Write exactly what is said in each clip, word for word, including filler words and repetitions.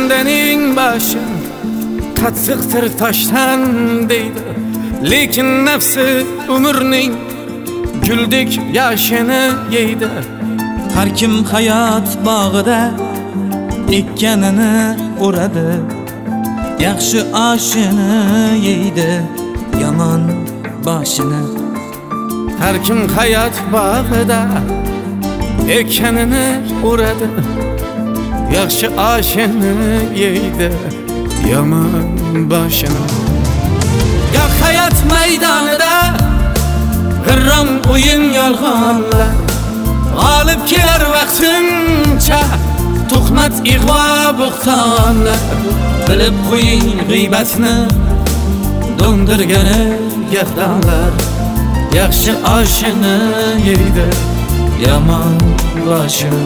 Bendening başın qattiqdir toshdan deydi, lekin nafsi umrning guldek yoshini yeydi. Har kim hayot bog'ida ekkanini o'radi, yaxshi oshini yeydi, yomon boshini. Har kim hayot bog'ida ekkanini o'radi, yaxshi oshini yeydi, yomon boshini. Ya hayot maydonida g'irrom o'yin yolg'onlar, g'olib kelar vaqtincha tuhmat ig'vo bo'xtonlar. Bilib qo'ying g'iybatni do'ndirgani gavdonlar, yaxshi oshini yeydi, yomon boshini.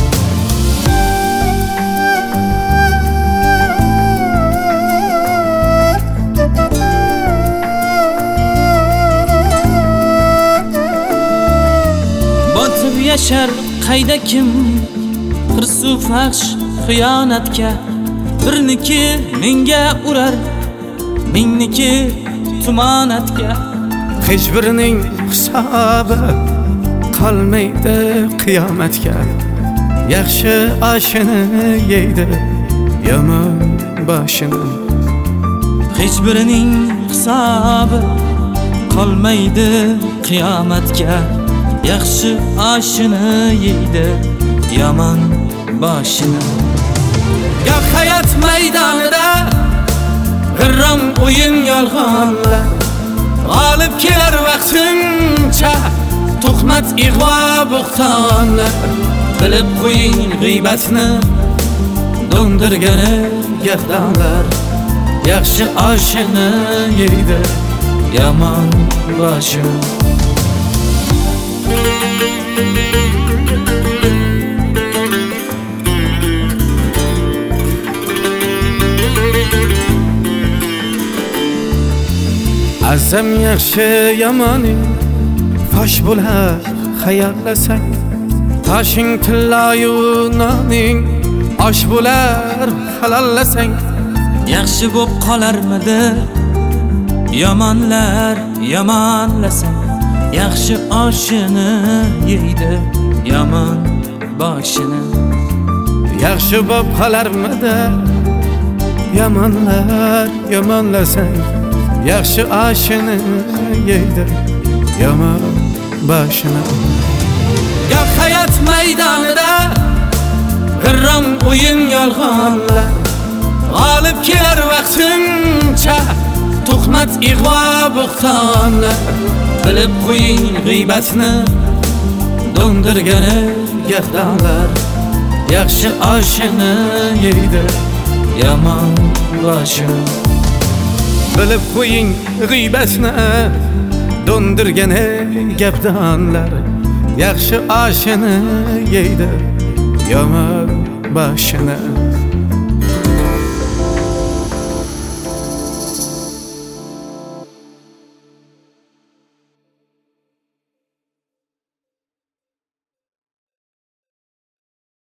Botib yashar qayda kim hirsu fahsh xiyonatga, birniki menga urar, mingniki tumonatga. Hech birining hisobi qolmaydi qiyomatga, yaxshi oshini yeydi, yomon boshini. Hech birining hisobi qolmaydi qiyomatga, yaxshi oshini yeydi, yomon boshini. Ya hayot maydonida g'irrom o'yin yolg'onlar, g'olib kelar vaqtincha tuhmat ig'vo bo'xtonlar. Bilib qo'ying g'iybatni do'ndirgani gavdonlar, yaxshi oshini yeydi, yomon boshini. Azam yaxshi yomoning fosh bo'lar xayollasang, toshing tillayu noning osh bo'lar halollasang. Yaxshi bo'p qolarmidi yomonlar yomonlasang, yaxshi oshini yeydi, yomon boshini. Yaxshi bo'p qolarmidi yomonlar yomonlasang, yaxshi oshini yeydi, yomon boshini. Ya hayot maydonida g'irrom o'yin yolg'onlar, g'olib kelar vaqtincha tuhmat ig'vo bo'xtonlar. Bilib qo'ying g'iybatni do'ndirgani gavdonlar, yaxshi oshini yeydi, yomon boshini. Bilib qo'ying g'iybatni do'ndirgani gavdonlar, yaxshi oshini yeydi, yomon boshini.